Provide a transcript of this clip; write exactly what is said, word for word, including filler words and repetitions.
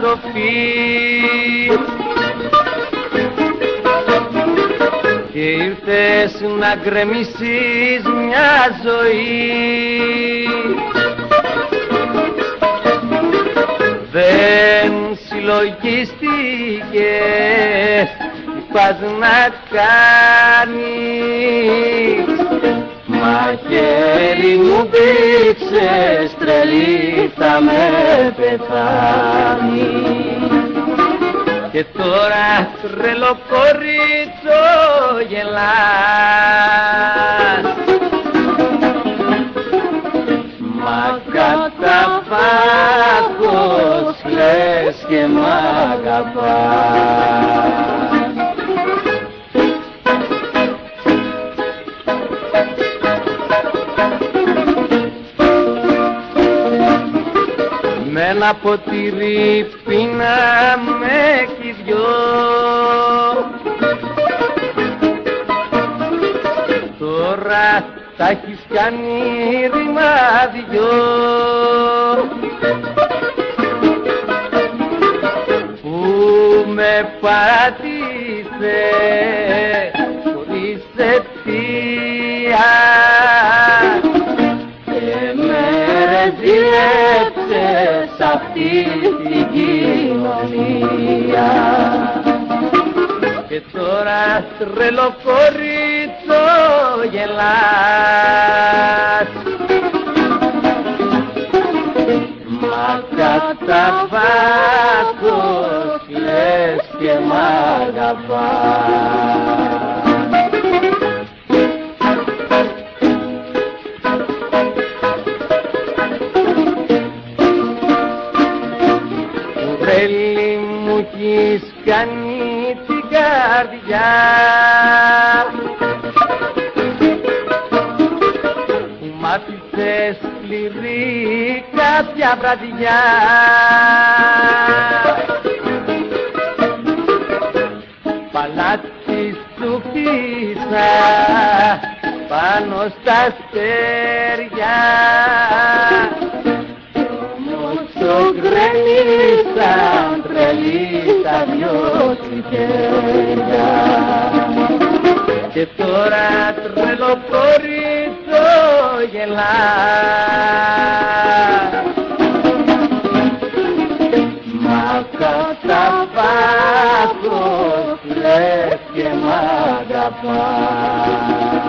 στροφή και ήρθες να γκρεμίσεις μια ζωή. Δεν συλλογίστηκες τι πας να κάνεις, μαχαίρι μου δείξες, τρελή θα με πεθάνεις. Και τώρα τρελό κορίτσο γελάς, μα κατά βάθος λες και μ' αγαπάς. Με ένα ποτήρι πίναμε κι δυο, τώρα τα έχεις κάνει ρημάδιό, που με παράτησες χωρίς αιτία και με ρεζιλέψες σ' αυτή την κοινωνία. Και τώρα τρελό κορίτσο γελάς, μα κατά βάθος λες και μ' αγαπάς. Κουρέλι μου έχεις κάνει την καρδιά, που μ' άφησες σκληρή κάποια βραδιά. Παλάτι σου χτίσα πάνω στα αστέρια, το γκρεμίσαν τρελή τα δυο σου χέρια. Και τώρα τρελό κορίτσο γελάς, μα κατά βάθος λες και μ' αγαπάς.